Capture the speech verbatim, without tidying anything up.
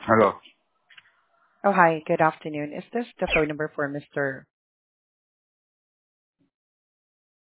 Hello. Oh, hi. Good afternoon. Is this the phone number for Mister